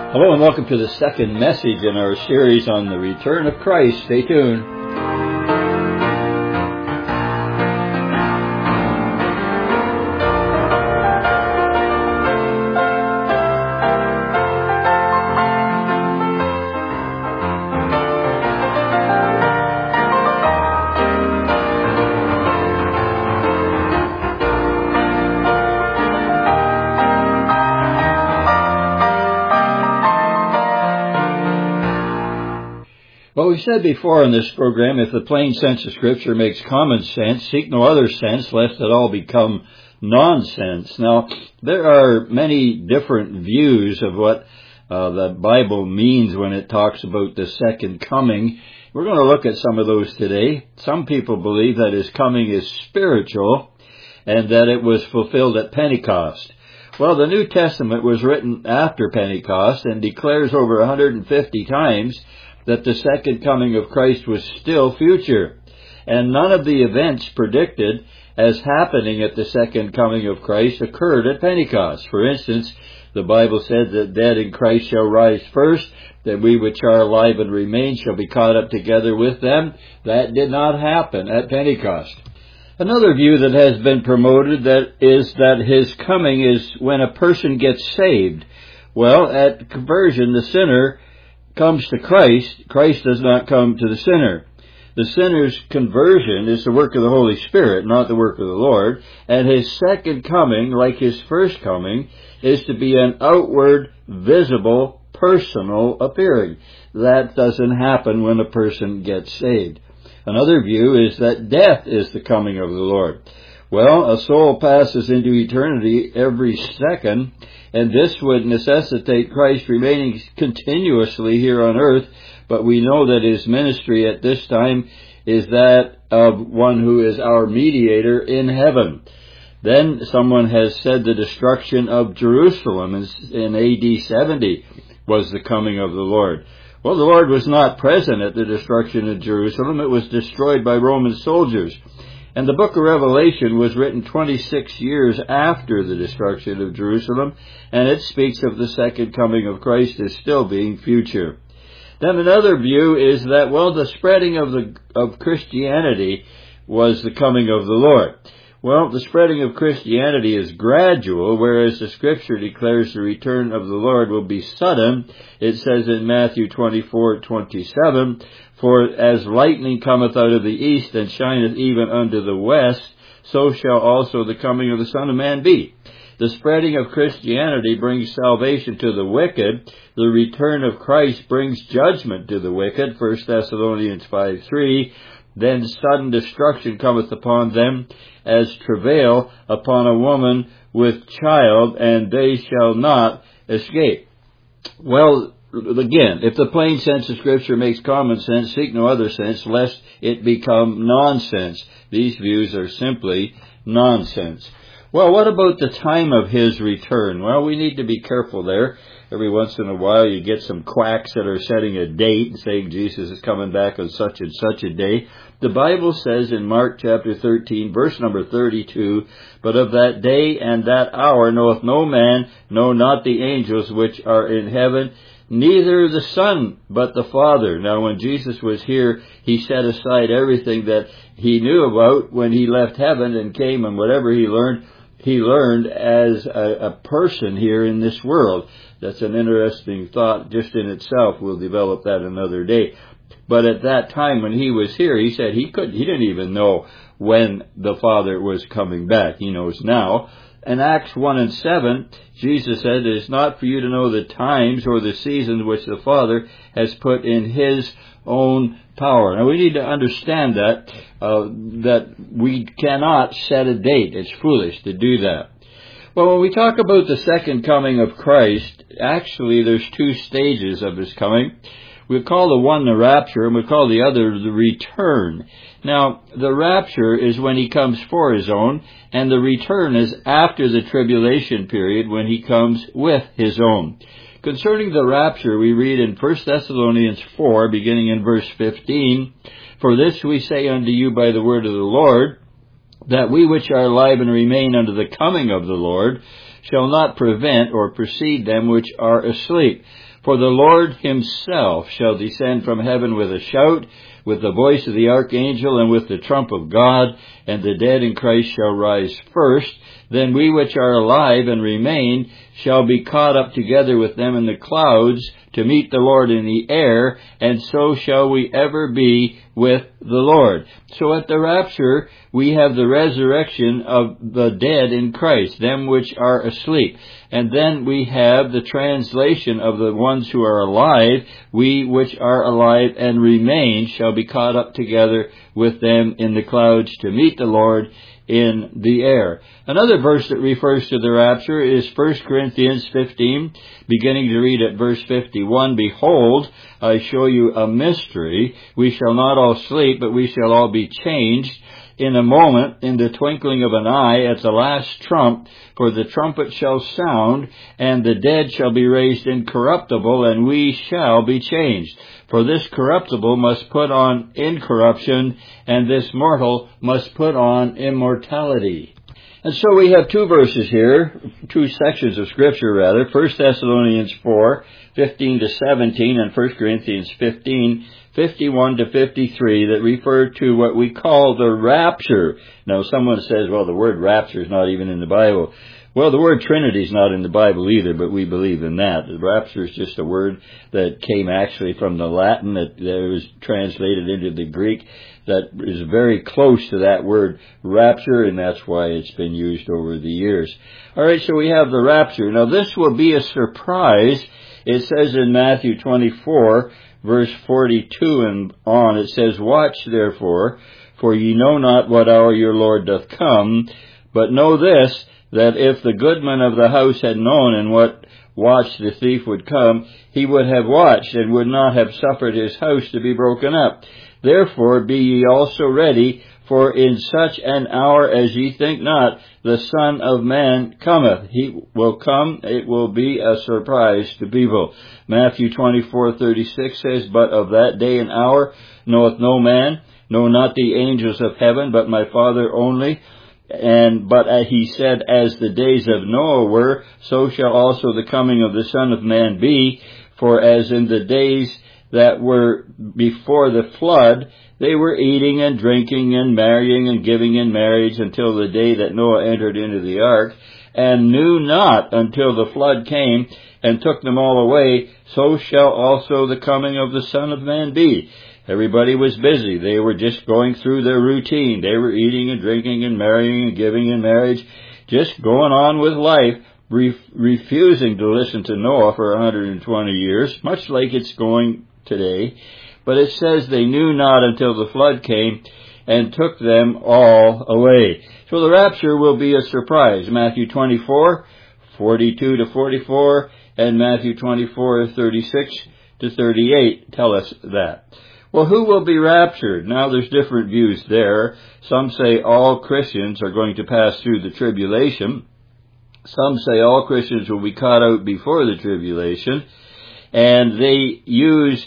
Hello and welcome to the second message in our series on the return of Christ. Stay tuned. Well, we said before in this program, if the plain sense of Scripture makes common sense, seek no other sense, lest it all become nonsense. Now, there are many different views of what the Bible means when it talks about the second coming. We're going to look at some of those today. Some people believe that His coming is spiritual and that it was fulfilled at Pentecost. Well, the New Testament was written after Pentecost and declares over 150 times that the second coming of Christ was still future. And none of the events predicted as happening at the second coming of Christ occurred at Pentecost. For instance, the Bible said that dead in Christ shall rise first, that we which are alive and remain shall be caught up together with them. That did not happen at Pentecost. Another view that has been promoted is that His coming is when a person gets saved. Well, at conversion, the sinner comes to Christ. Christ does not come to the sinner. The sinner's conversion is the work of the Holy Spirit, not the work of the Lord. And His second coming, like His first coming, is to be an outward, visible, personal appearing. That doesn't happen when a person gets saved. Another view is that death is the coming of the Lord. Well, a soul passes into eternity every second, and this would necessitate Christ remaining continuously here on earth, but we know that His ministry at this time is that of one who is our mediator in heaven. Then someone has said the destruction of Jerusalem in AD 70 was the coming of the Lord. Well, the Lord was not present at the destruction of Jerusalem. It was destroyed by Roman soldiers. And the book of Revelation was written 26 years after the destruction of Jerusalem, and it speaks of the second coming of Christ as still being future. Then another view is that, well, the spreading of Christianity was the coming of the Lord. Well, the spreading of Christianity is gradual, whereas the Scripture declares the return of the Lord will be sudden. It says in Matthew 24:27, "For as lightning cometh out of the east, and shineth even unto the west, so shall also the coming of the Son of Man be." The spreading of Christianity brings salvation to the wicked. The return of Christ brings judgment to the wicked, 1 Thessalonians 5:3. "Then sudden destruction cometh upon them as travail upon a woman with child, and they shall not escape." Well, again, if the plain sense of Scripture makes common sense, seek no other sense, lest it become nonsense. These views are simply nonsense. Well, what about the time of His return? Well, we need to be careful there. Every once in a while you get some quacks that are setting a date and saying Jesus is coming back on such and such a day. The Bible says in Mark chapter 13, verse number 32, "But of that day and that hour knoweth no man, no, not the angels which are in heaven, neither the Son, but the Father." Now, when Jesus was here, He set aside everything that He knew about when He left heaven and came, and whatever He learned as a person here in this world. That's an interesting thought just in itself. We'll develop that another day. But at that time when He was here, He said He didn't even know when the Father was coming back. He knows now. In Acts 1:7, Jesus said, "It is not for you to know the times or the seasons which the Father has put in His own power." Now we need to understand that we cannot set a date. It's foolish to do that. Well, when we talk about the second coming of Christ, actually there's two stages of His coming. We call the one the rapture, and we call the other the return. Now, the rapture is when He comes for His own, and the return is after the tribulation period when He comes with His own. Concerning the rapture, we read in 1 Thessalonians 4, beginning in verse 15, "For this we say unto you by the word of the Lord, that we which are alive and remain unto the coming of the Lord shall not prevent or precede them which are asleep. For the Lord himself shall descend from heaven with a shout, with the voice of the archangel, and with the trump of God, and the dead in Christ shall rise first. Then we which are alive and remain shall be caught up together with them in the clouds to meet the Lord in the air, and so shall we ever be with the Lord. So at the rapture, we have the resurrection of the dead in Christ, them which are asleep. And then we have the translation of the ones who are alive. We which are alive and remain shall be caught up together with them in the clouds to meet the Lord in the air. Another verse that refers to the rapture is 1 Corinthians 15, beginning to read at verse 51. Behold, I show you a mystery. We shall not all sleep, but we shall all be changed in a moment, in the twinkling of an eye, at the last trump. For the trumpet shall sound, and the dead shall be raised incorruptible, and we shall be changed. For this corruptible must put on incorruption, and this mortal must put on immortality. And so we have two verses here, two sections of Scripture rather, 1 Thessalonians 4, 15 to 17, and 1 Corinthians 15, 51 to 53, that refer to what we call the rapture. Now someone says, well, the word rapture is not even in the Bible. Well, the word Trinity is not in the Bible either, but we believe in that. The rapture is just a word that came actually from the Latin, that was translated into the Greek, that is very close to that word rapture, and that's why it's been used over the years. All right, so we have the rapture. Now, this will be a surprise. It says in Matthew 24, verse 42 and on, it says, Watch therefore, for ye know not what hour your Lord doth come, but know this, that if the goodman of the house had known in what watch the thief would come, he would have watched, and would not have suffered his house to be broken up. Therefore be ye also ready, for in such an hour as ye think not, the Son of Man cometh. He will come, it will be a surprise to people. Matthew 24:36 says, But of that day and hour knoweth no man, no, not the angels of heaven, but my Father only. But he said, As the days of Noah were, so shall also the coming of the Son of Man be. For as in the days that were before the flood, they were eating and drinking and marrying and giving in marriage until the day that Noah entered into the ark, and knew not until the flood came and took them all away, so shall also the coming of the Son of Man be. Everybody was busy. They were just going through their routine. They were eating and drinking and marrying and giving in marriage, just going on with life, refusing to listen to Noah for 120 years, much like it's going today. But it says they knew not until the flood came and took them all away. So the rapture will be a surprise. Matthew 24, 42 to 44, and Matthew 24, 36 to 38 tell us that. Well, who will be raptured? Now, there's different views there. Some say all Christians are going to pass through the tribulation. Some say all Christians will be caught out before the tribulation. And they use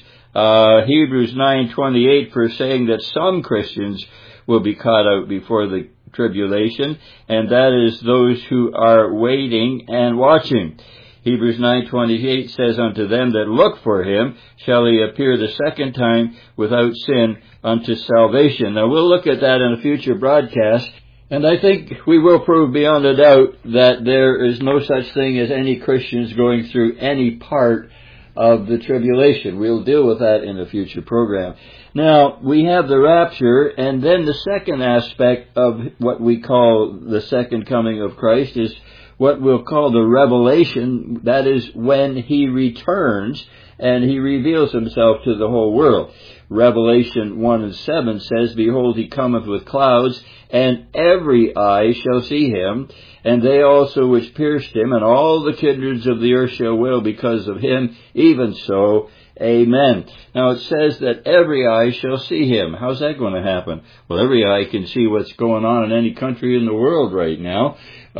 Hebrews 9:28 for saying that some Christians will be caught out before the tribulation, and that is those who are waiting and watching. Hebrews 9:28 says, Unto them that look for him shall he appear the second time without sin unto salvation. Now we'll look at that in a future broadcast, and I think we will prove beyond a doubt that there is no such thing as any Christians going through any part of the tribulation. We'll deal with that in a future program. Now, we have the rapture, and then the second aspect of what we call the second coming of Christ is what we'll call the revelation. That is when he returns and he reveals himself to the whole world. Revelation 1:7 says, Behold, he cometh with clouds, and every eye shall see him, and they also which pierced him, and all the kindreds of the earth shall wail because of him. Even so, amen. Now it says that every eye shall see him. How's that going to happen? Well, every eye can see what's going on in any country in the world right now,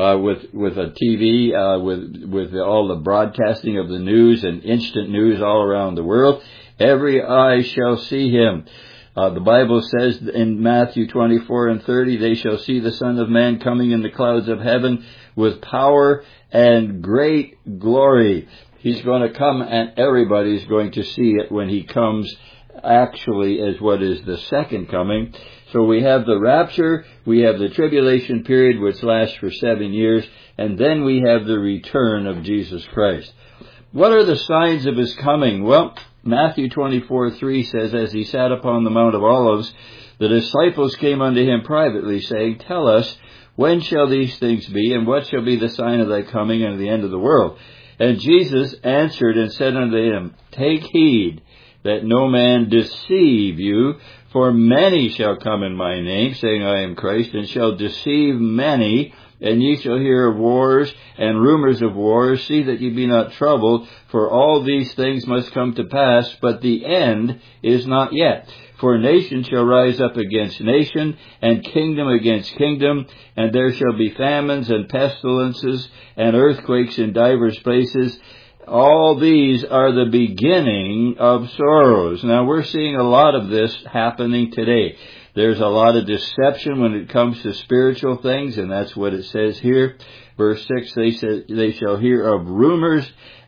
with a TV, with all the broadcasting of the news and instant news all around the world. Every eye shall see him. The Bible says in Matthew 24:30, They shall see the Son of Man coming in the clouds of heaven with power and great glory. He's going to come and everybody's going to see it when He comes actually as what is the second coming. So we have the rapture, we have the tribulation period which lasts for 7 years, and then we have the return of Jesus Christ. What are the signs of His coming? Well, Matthew 24:3 says, as He sat upon the Mount of Olives, the disciples came unto Him privately, saying, Tell us, when shall these things be, and what shall be the sign of thy coming and of the end of the world? And Jesus answered and said unto them, Take heed that no man deceive you, for many shall come in my name, saying, I am Christ, and shall deceive many. And ye shall hear of wars and rumors of wars. See that ye be not troubled, for all these things must come to pass, but the end is not yet. For nation shall rise up against nation, and kingdom against kingdom, and there shall be famines and pestilences and earthquakes in divers places. All these are the beginning of sorrows. Now, we're seeing a lot of this happening today. There's a lot of deception when it comes to spiritual things, and that's what it says here. Verse 6, they shall hear of rumors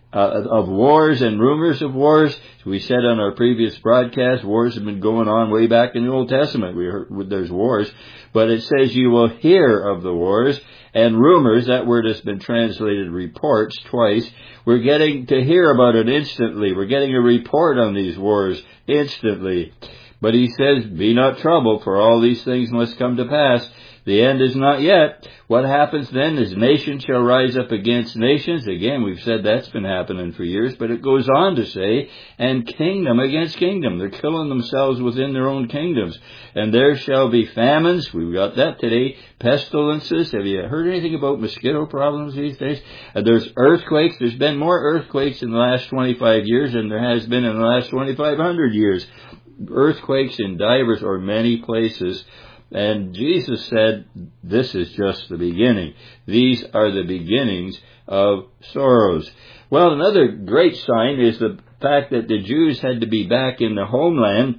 of wars and rumors of wars. So we said on our previous broadcast, wars have been going on way back in the Old Testament. We heard there's wars. But it says you will hear of the wars and rumors. That word has been translated reports twice. We're getting to hear about it instantly. We're getting a report on these wars instantly. But He says, Be not troubled, for all these things must come to pass. The end is not yet. What happens then is nation shall rise up against nations. Again, we've said that's been happening for years, but it goes on to say, and kingdom against kingdom. They're killing themselves within their own kingdoms. And there shall be famines. We've got that today. Pestilences. Have you heard anything about mosquito problems these days? There's earthquakes. There's been more earthquakes in the last 25 years than there has been in the last 2,500 years. Earthquakes in divers or many places. And Jesus said, this is just the beginning. These are the beginnings of sorrows. Well, another great sign is the fact that the Jews had to be back in the homeland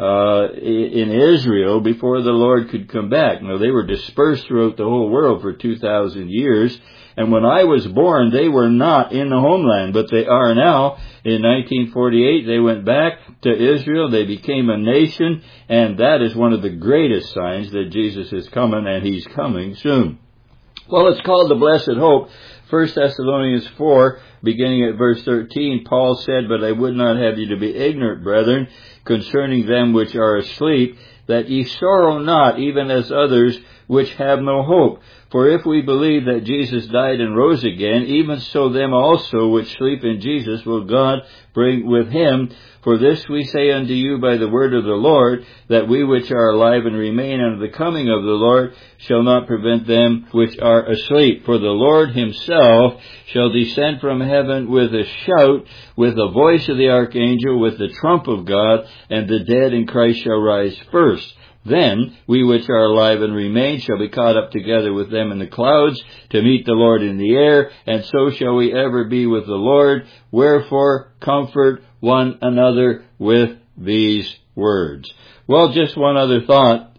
in Israel before the Lord could come back. Now, they were dispersed throughout the whole world for 2,000 years. And when I was born, they were not in the homeland, but they are now. In 1948, they went back to Israel. They became a nation, and that is one of the greatest signs that Jesus is coming, and He's coming soon. Well, it's called the Blessed Hope. 1 Thessalonians 4, beginning at verse 13, Paul said, But I would not have you to be ignorant, brethren, concerning them which are asleep, that ye sorrow not, even as others which have no hope. For if we believe that Jesus died and rose again, even so them also which sleep in Jesus will God bring with Him. For this we say unto you by the word of the Lord, that we which are alive and remain unto the coming of the Lord shall not prevent them which are asleep. For the Lord Himself shall descend from heaven with a shout, with the voice of the archangel, with the trump of God, and the dead in Christ shall rise first. Then we which are alive and remain shall be caught up together with them in the clouds to meet the Lord in the air, and so shall we ever be with the Lord. Wherefore comfort one another with these words. Well, just one other thought.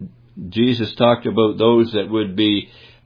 Jesus talked about those that would be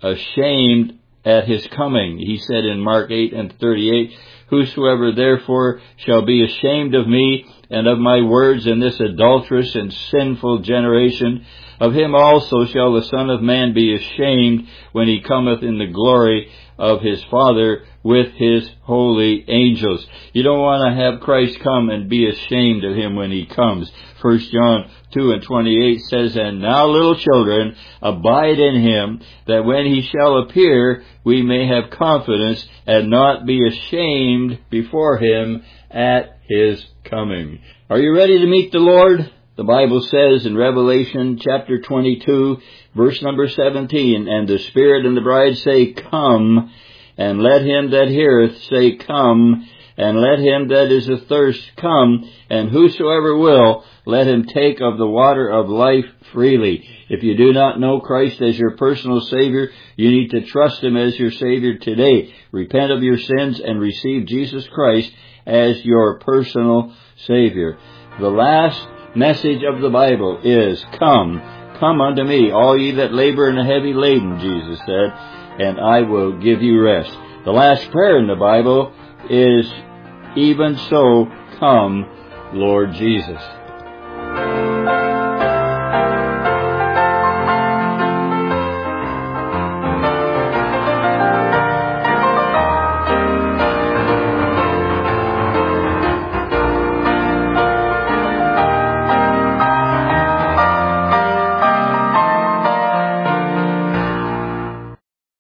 ashamed at His coming. He said in Mark 8:38, Whosoever therefore shall be ashamed of me and of my words in this adulterous and sinful generation, of him also shall the Son of Man be ashamed when He cometh in the glory of His Father with His holy angels. You don't want to have Christ come and be ashamed of Him when He comes. 1 John 2:28 says, And now, little children, abide in Him, that when He shall appear, we may have confidence and not be ashamed before Him at His coming. Are you ready to meet the Lord? The Bible says in Revelation chapter 22, verse number 17, And the Spirit and the bride say, Come, and let him that heareth say, Come, and let him that is athirst come, and whosoever will, let him take of the water of life freely. If you do not know Christ as your personal Savior, you need to trust Him as your Savior today. Repent of your sins and receive Jesus Christ as your personal Savior. The last message of the Bible is, Come unto me, all ye that labor and are heavy laden, Jesus said, and I will give you rest. The last prayer in the Bible is, even so, come, Lord Jesus.